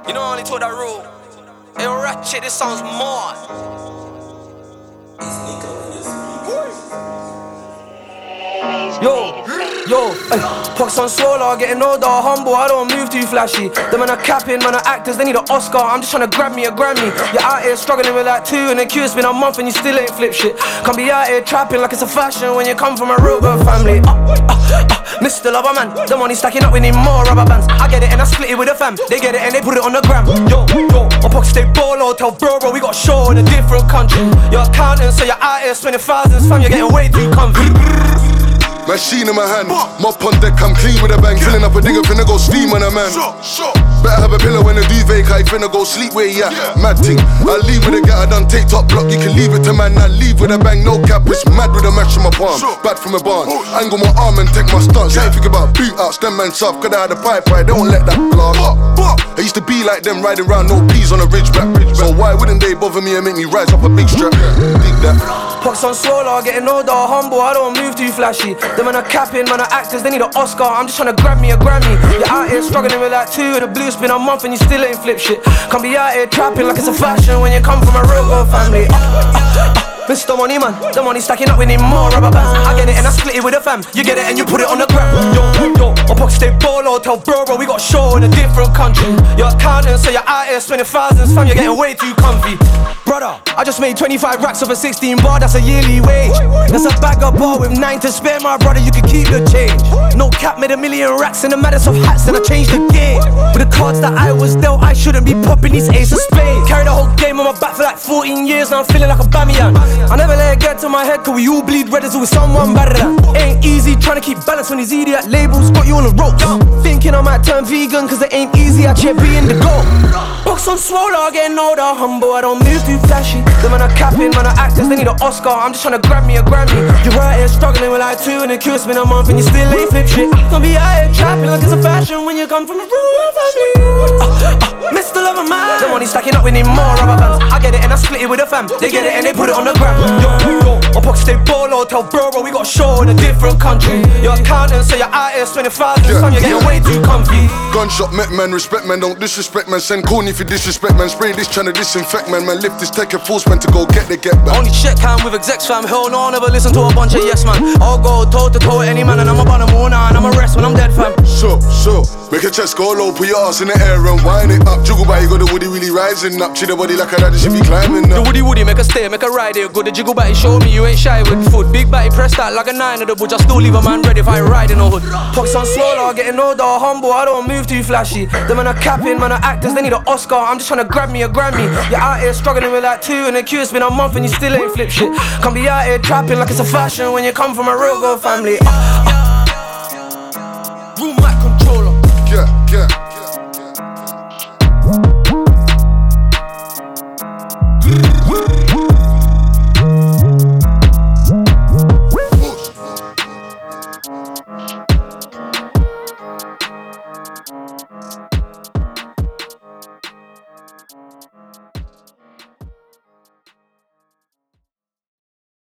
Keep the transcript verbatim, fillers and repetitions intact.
You know I only taught that rule. Hey, ratchet, this sounds more. Yo, yo, ay, pox on swallow, getting older, humble, I don't move too flashy. The man are capping, man are actors, they need an Oscar. I'm just trying to grab me a Grammy. You're out here struggling with like two and the queue's been a month and you still ain't flip shit. Can't be out here trapping like it's a fashion when you come from a real good family. uh, uh, uh, Mister Lover man, the money stacking up, we need more rubber bands. I get it and I split it with the fam. They get it and they put it on the gram. Yo, yo, my pockets stay bolo, tell bro, bro, we got a show in a different country. You're accountant, so you're out here spending thousands, fam, you're getting way too comfy. Machine in my hand, mop on deck, I'm clean with a bang. Filling up a digger, finna go steam on a man. Better have a pillow when the duvet, cause finna go sleep where you at. Mad thing, I leave with a guy, I done take top block. You can leave it to man, I leave with a bang, no cap. It's mad with a match in my palm, bad from a barn. Angle my arm and take my stance. Ain't think about boot outs, them man soft, cause I had a pipe right, don't let that blast. I used to be like them, riding round no peas on a ridge back. So why wouldn't they bother me and make me rise up a big strap? Dig that. Pox on swallow, getting older, humble, I don't move too flashy. The man are capping, man are actors, they need an Oscar. I'm just trying to grab me a Grammy. You're out here struggling with like two, the blues been a month and you still ain't flip shit. Can't be out here trapping like it's a fashion when you come from a real good family. uh, uh, uh, Mister Money man, the money stacking up, we need more rubber bands. I get it and I split it with the fam. You get it and you put it on the gram. Yo, yo, my pockets stay bolo, tell bro, bro, we got a show in a different country. You're accountant, so you're out here spending thousands, fam, you're getting way too comfy. Brother, I just made twenty-five racks off a sixteen bar, that's a yearly wage. That's a bag of bar with nine to spare, my brother, you can keep the change. No cap, made a million racks in the maddest of hats, then I changed the game. With the cards that I was dealt, I shouldn't be popping these ace of spades. Carried the whole game on my back for like fourteen years, now I'm feeling like a Bamiyan. I never let it get to my head, cause we all bleed red as with someone better than. Ain't easy trying to keep balance when these idiot labels got you on the ropes. Thinking I might turn vegan, cause it ain't easy, I check being the goal. Box on swallow, getting older, humble, I don't move too flashy. The man are capping, man are actors, they need an Oscar. I'm just trying to grab me a Grammy. You're right here struggling with like two and the queue's been a month and you still ain't flip shit. Can't be out here trapping like it's a fashion when you come from a real family. uh, uh, Mister Lover man, the money stacking up, we need more rubber bands. I get it and I split it with the fam. They get it and they put it on the gram. Yo, yo, my pockets stay bolo, tell bro, bro, we got a show in a different country. You're accountant, so you're out here spending thousands, yeah, fam, you're getting way too comfy. Gunshot met man, respect man, don't disrespect man. Send corny if you disrespect man. Spray this trying to disinfect man. Man lift this, take a force man to go get the get back. Only check time with execs fam, hell no, I never listen to a bunch of yes man. I'll go toe to toe with any man and I'm up on the moon and I'm a rest when I'm dead fam. So, so, make your chest go low, put your ass in the air and wind it up. Jiggle by, you got the woody really rising up. Chill the body like a lad, should be climbing up. The woody woody, make a stay, make a ride it good. The jiggle body show me you ain't shy with foot. Big body press that like a nine of the bush. I still leave a man ready if I ride in a hood. Pox on swallow, getting older, humble, I don't move too flashy. The man are capping, man are actors, they need an Oscar. I'm just trying to grab me a Grammy. You're out here struggling with like two and the queue's been a month and you still ain't flip shit. Can't be out here trapping like it's a fashion when you come from a real good family. uh, uh. Room mic controller. Yeah, yeah.